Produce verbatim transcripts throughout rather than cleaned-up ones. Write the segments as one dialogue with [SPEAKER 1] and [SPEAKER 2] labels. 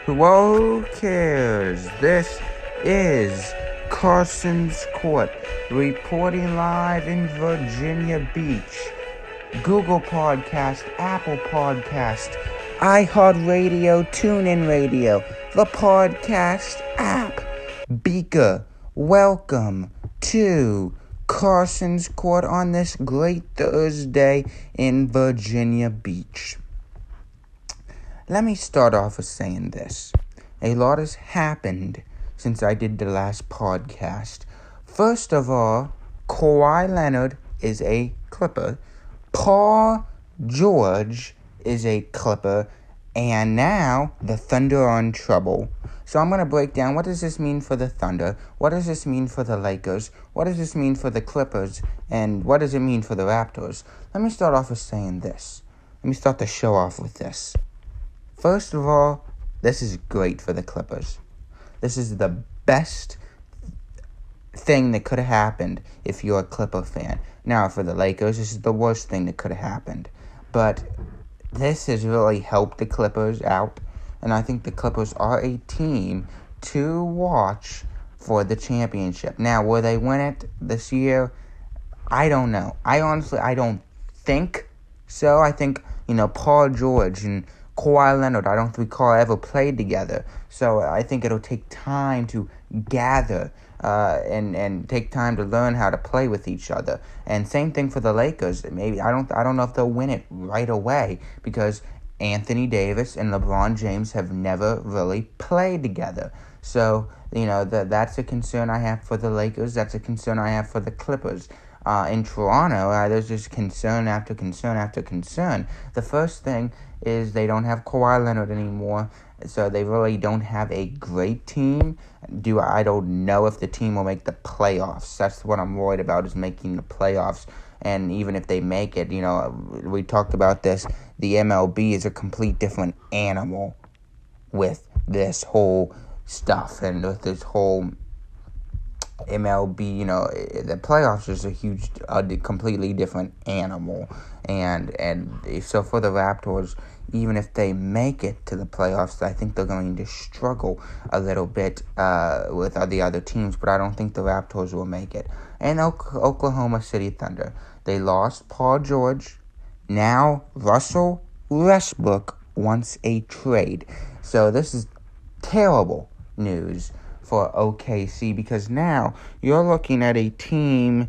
[SPEAKER 1] Who cares? This is Carson's Court, reporting live in Virginia Beach. Google Podcast, Apple Podcast, iHeartRadio, TuneIn Radio, the podcast app. Beaker, welcome to Carson's Court on this great Thursday in Virginia Beach. Let me start off with saying this. A lot has happened since I did the last podcast. First of all, Kawhi Leonard is a Clipper. Paul George is a Clipper. And now the Thunder are in trouble. So I'm going to break down, what does this mean for the Thunder? What does this mean for the Lakers? What does this mean for the Clippers? And what does it mean for the Raptors? Let me start off with saying this. Let me start the show off with this. First of all, this is great for the Clippers. This is the best thing that could have happened if you're a Clipper fan. Now, for the Lakers, this is the worst thing that could have happened. But this has really helped the Clippers out. And I think the Clippers are a team to watch for the championship. Now, will they win it this year? I don't know. I honestly, I don't think so. I think, you know, Paul George and Kawhi Leonard, I don't recall ever played together. So I think it'll take time to gather uh, and and take time to learn how to play with each other. And same thing for the Lakers. Maybe I don't I don't know if they'll win it right away because Anthony Davis and LeBron James have never really played together. So, you know, that that's a concern I have for the Lakers. That's a concern I have for the Clippers. Uh, in Toronto, uh, there's just concern after concern after concern. The first thing is they don't have Kawhi Leonard anymore, so they really don't have a great team. Do I don't know if the team will make the playoffs. That's what I'm worried about, is making the playoffs. And even if they make it, you know, we talked about this, the M L B is a complete different animal with this whole stuff and with this whole M L B, you know, the playoffs is a huge, a completely different animal. And and so for the Raptors, even if they make it to the playoffs, I think they're going to struggle a little bit uh, with the other teams. But I don't think the Raptors will make it. And Oklahoma City Thunder, they lost Paul George. Now Russell Westbrook wants a trade. So this is terrible news for O K C, because now you're looking at a team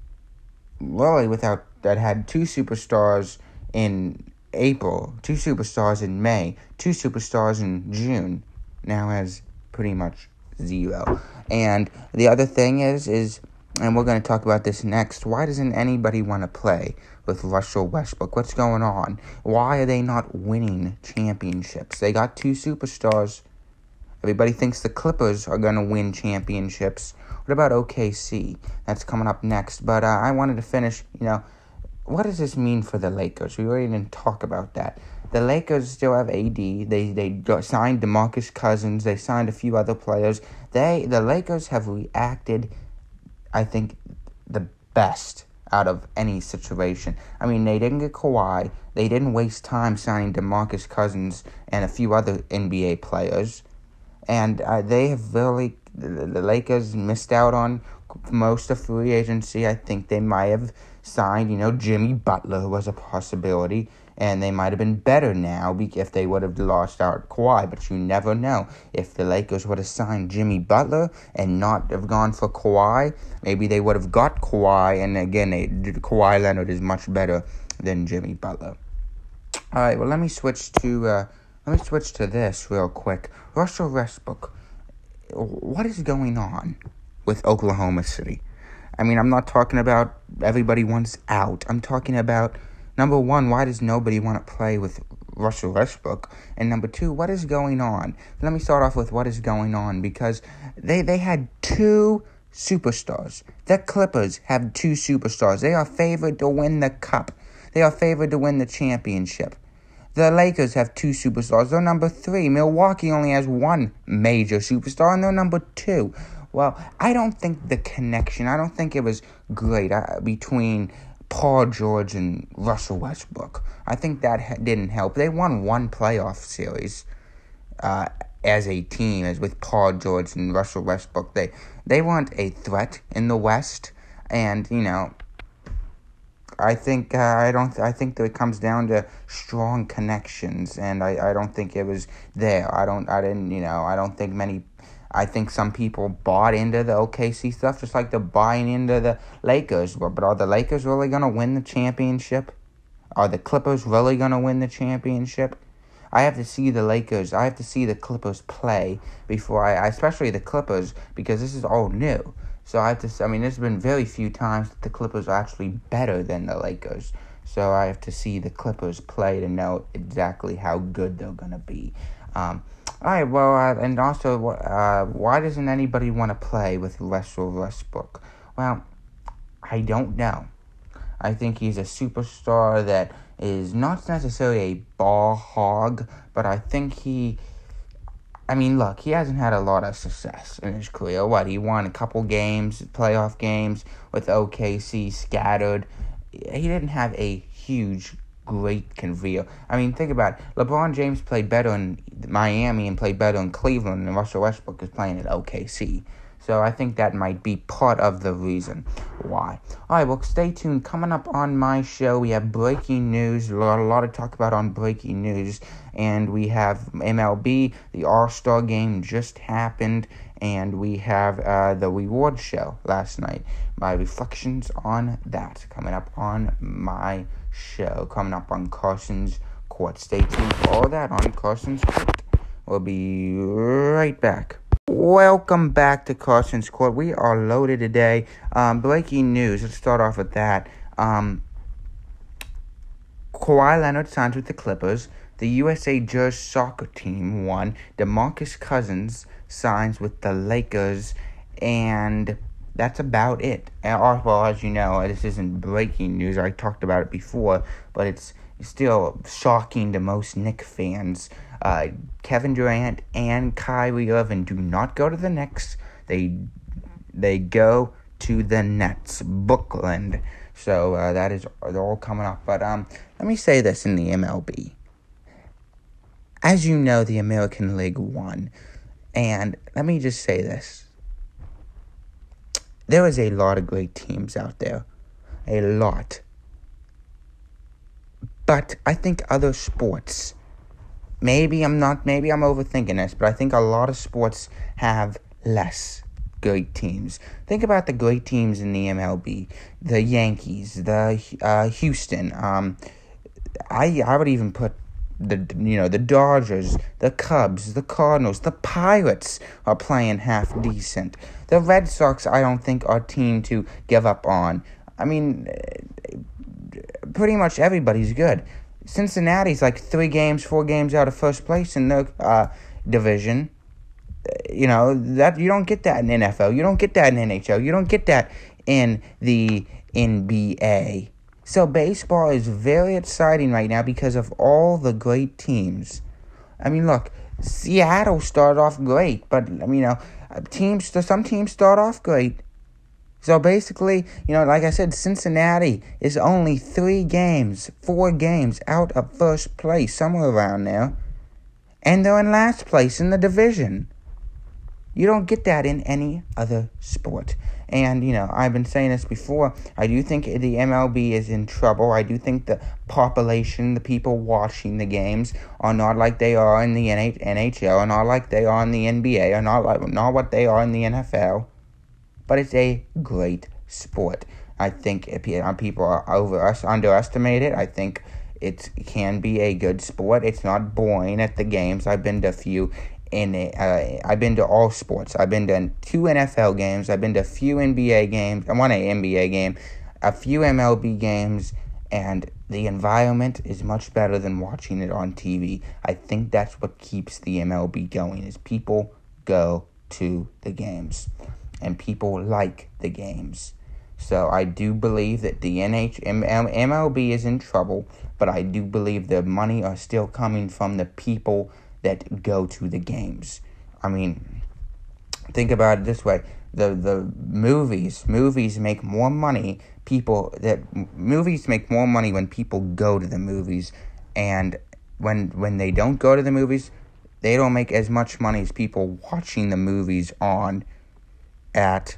[SPEAKER 1] really without that had two superstars in April, two superstars in May, two superstars in June, now has pretty much zero. And the other thing is, is, and we're going to talk about this next, why doesn't anybody want to play with Russell Westbrook? What's going on? Why are they not winning championships? They got two superstars. Everybody thinks the Clippers are going to win championships. What about O K C? That's coming up next. But uh, I wanted to finish, you know, what does this mean for the Lakers? We already didn't talk about that. The Lakers still have A D. They they got, signed DeMarcus Cousins. They signed a few other players. They The Lakers have reacted, I think, the best out of any situation. I mean, they didn't get Kawhi. They didn't waste time signing DeMarcus Cousins and a few other N B A players. And uh, they have really, the, the Lakers missed out on most of free agency. I think they might have signed, you know, Jimmy Butler was a possibility. And they might have been better now if they would have lost out Kawhi. But you never know. If the Lakers would have signed Jimmy Butler and not have gone for Kawhi, maybe they would have got Kawhi. And again, they, Kawhi Leonard is much better than Jimmy Butler. All right, well, let me switch to... Uh, Let me switch to this real quick. Russell Westbrook, what is going on with Oklahoma City? I mean, I'm not talking about everybody wants out. I'm talking about, number one, why does nobody want to play with Russell Westbrook? And number two, what is going on? Let me start off with what is going on, because they, they had two superstars. The Clippers have two superstars. They are favored to win the cup. They are favored to win the championship. The Lakers have two superstars. They're number three. Milwaukee only has one major superstar, and they're number two. Well, I don't think the connection, I don't think it was great uh, between Paul George and Russell Westbrook. I think that ha- didn't help. They won one playoff series. uh, as a team, as with Paul George and Russell Westbrook. They they weren't a threat in the West, and you know, I think uh, I don't. I think that it comes down to strong connections, and I, I don't think it was there. I don't. I didn't. You know. I don't think many. I think some people bought into the O K C stuff, just like they're buying into the Lakers. But are the Lakers really gonna win the championship? Are the Clippers really gonna win the championship? I have to see the Lakers. I have to see the Clippers play before I, especially the Clippers, because this is all new. So I have to. I mean, there's been very few times that the Clippers are actually better than the Lakers. So I have to see the Clippers play to know exactly how good they're gonna be. Um, all right. Well, uh, and also, uh, why doesn't anybody want to play with Russell Westbrook? Well, I don't know. I think he's a superstar that is not necessarily a ball hog, but I think he. I mean, look, he hasn't had a lot of success in his career. What, he won a couple games, playoff games with O K C scattered. He didn't have a huge, great career. I mean, think about it. LeBron James played better in Miami and played better in Cleveland, and Russell Westbrook is playing at O K C. So I think that might be part of the reason why. All right, well, stay tuned. Coming up on my show, we have breaking news. A lot, a lot to talk about on breaking news. And we have M L B. The All-Star Game just happened. And we have uh, the Reward Show last night. My reflections on that coming up on my show. Coming up on Carson's Court. Stay tuned for all that on Carson's Court. We'll be right back. Welcome back to Carson's Court. We are loaded today. Um, breaking news. Let's start off with that. Um, Kawhi Leonard signs with the Clippers. The U S A Jazz soccer team won. DeMarcus Cousins signs with the Lakers. And that's about it. And, well, as you know, this isn't breaking news. I talked about it before. But it's still shocking to most Knicks fans. Uh, Kevin Durant and Kyrie Irving do not go to the Knicks. They they go to the Nets, Brooklyn. So uh, that is they're all coming up. But um, let me say this in the M L B. As you know, the American League won, and let me just say this: there is a lot of great teams out there, a lot. But I think other sports. Maybe I'm not, maybe I'm overthinking this, but I think a lot of sports have less great teams. Think about the great teams in the M L B. The Yankees, the uh, Houston. Um, I I would even put the you know the Dodgers, the Cubs, the Cardinals, the Pirates are playing half decent. The Red Sox, I don't think, are a team to give up on. I mean, pretty much everybody's good. Cincinnati's like three games, four games out of first place in the uh, division. You know, that you don't get that in N F L. You don't get that in N H L. You don't get that in the N B A. So baseball is very exciting right now because of all the great teams. I mean, look, Seattle started off great, but, I mean, you know, teams, some teams start off great. So basically, you know, like I said, Cincinnati is only three games, four games out of first place, somewhere around there. And they're in last place in the division. You don't get that in any other sport. And, you know, I've been saying this before. I do think the M L B is in trouble. I do think the population, the people watching the games, are not like they are in the N H L, are not like they are in the N B A, are not like not what they are in the N F L. But it's a great sport. I think if people are over us underestimate it. I think it can be a good sport. It's not boring at the games. I've been to a few. In uh, I've been to all sports. I've been to two N F L games. I've been to a few N B A games. I won an N B A game, a few M L B games, and the environment is much better than watching it on T V. I think that's what keeps the M L B going. Is people go to the games. And people like the games. So I do believe that the N H M L B is in trouble, but I do believe the money are still coming from the people that go to the games. I mean, think about it this way. The the movies, movies make more money, people that movies make more money when people go to the movies, and when when they don't go to the movies, They don't make as much money as people watching the movies on at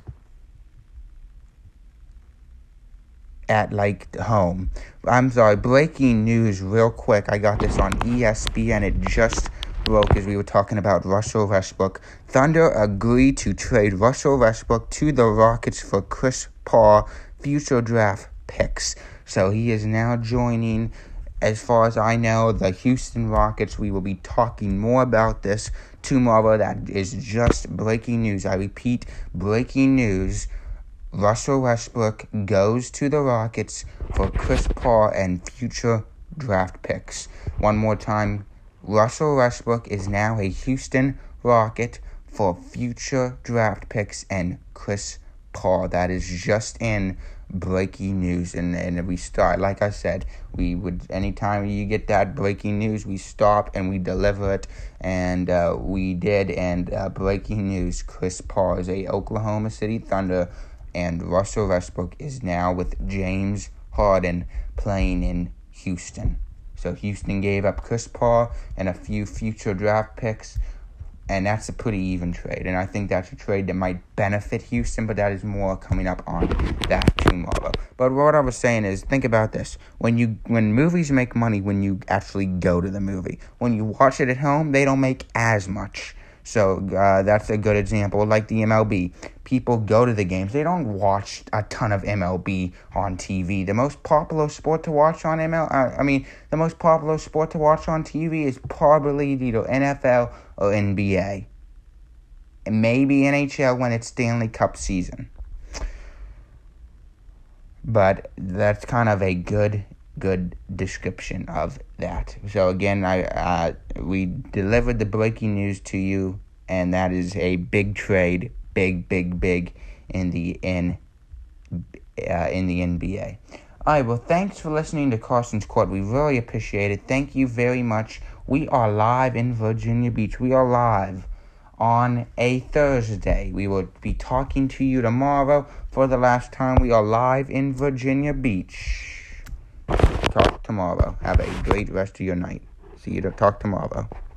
[SPEAKER 1] at like home. I'm sorry, breaking news real quick. I got this on E S P N. It just broke as we were talking about Russell Westbrook. Thunder agreed to trade Russell Westbrook to the Rockets for Chris Paul future draft picks. So he is now joining, as far as I know, the Houston Rockets. We will be talking more about this tomorrow. That is just breaking news. I repeat, breaking news. Russell Westbrook goes to the Rockets for Chris Paul and future draft picks. One more time, Russell Westbrook is now a Houston Rocket for future draft picks and Chris Paul. That is just in breaking news. And, and we start, like I said, we would, anytime you get that breaking news, we stop and we deliver it. And uh, we did. And uh, breaking news, Chris Paul is a Oklahoma City Thunder, and Russell Westbrook is now with James Harden playing in Houston. So Houston gave up Chris Paul and a few future draft picks, and that's a pretty even trade. And I think that's a trade that might benefit Houston, but that is more coming up on that tomorrow. But what I was saying is, think about this. When you when movies make money when you actually go to the movie. When you watch it at home, they don't make as much. So uh, that's a good example, like the M L B. People go to the games. They don't watch a ton of M L B on T V. The most popular sport to watch on M L, uh, I mean, the most popular sport to watch on T V is probably either N F L or N B A. And maybe N H L when it's Stanley Cup season. But that's kind of a good good description of that. So again, I uh, we delivered the breaking news to you, and that is a big trade, big, big, big in the in uh, in the N B A. All right, well, thanks for listening to Carson's Court. We really appreciate it. Thank you very much. We are live in Virginia Beach. We are live on a Thursday. We will be talking to you tomorrow for the last time. We are live in Virginia Beach. Talk tomorrow. Have a great rest of your night. See you to talk tomorrow.